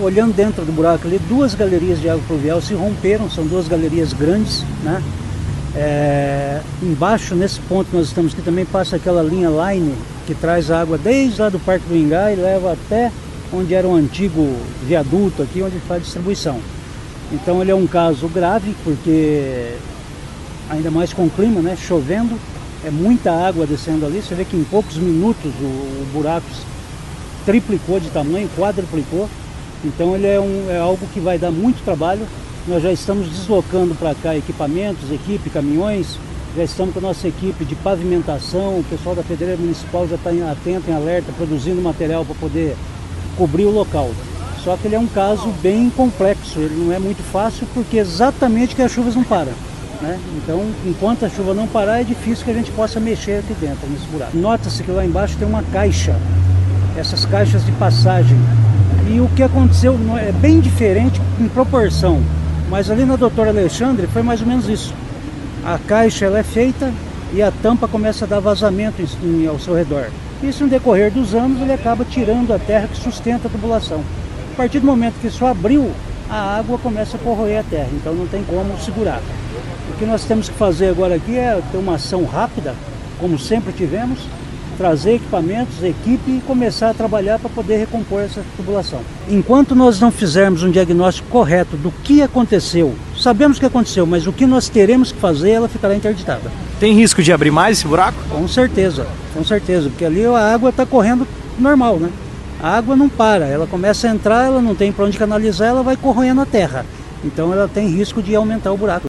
olhando dentro do buraco ali, duas galerias de água pluvial se romperam, são duas galerias grandes, né? Embaixo, nesse ponto que nós estamos aqui, também passa aquela linha line que traz água desde lá do Parque do Ingá e leva até onde era um antigo viaduto aqui, onde faz distribuição. Então ele é um caso grave, porque ainda mais com o clima, né? Chovendo, é muita água descendo ali. Você vê que em poucos minutos o buraco triplicou de tamanho, quadruplicou. Então ele é algo que vai dar muito trabalho. Nós já estamos deslocando para cá equipamentos, equipe, caminhões. Já estamos com a nossa equipe de pavimentação. O pessoal da Pedreira Municipal já está atento, em alerta, produzindo material para poder cobrir o local. Só que ele é um caso bem complexo, ele não é muito fácil, porque exatamente que as chuvas não param, né? Então, enquanto a chuva não parar, é difícil que a gente possa mexer aqui dentro, nesse buraco. Nota-se que lá embaixo tem uma caixa, essas caixas de passagem. E o que aconteceu é bem diferente em proporção, mas ali na Doutor Alexandre foi mais ou menos isso. A caixa ela é feita e a tampa começa a dar vazamento ao seu redor. Isso no decorrer dos anos ele acaba tirando a terra que sustenta a tubulação. A partir do momento que isso abriu, a água começa a corroer a terra, então não tem como segurar. O que nós temos que fazer agora aqui é ter uma ação rápida, como sempre tivemos, trazer equipamentos, equipe e começar a trabalhar para poder recompor essa tubulação. Enquanto nós não fizermos um diagnóstico correto do que aconteceu, sabemos o que aconteceu, mas o que nós teremos que fazer, ela ficará interditada. Tem risco de abrir mais esse buraco? Com certeza, porque ali a água está correndo normal, né? A água não para, ela começa a entrar, ela não tem para onde canalizar, ela vai corroendo a terra. Então ela tem risco de aumentar o buraco.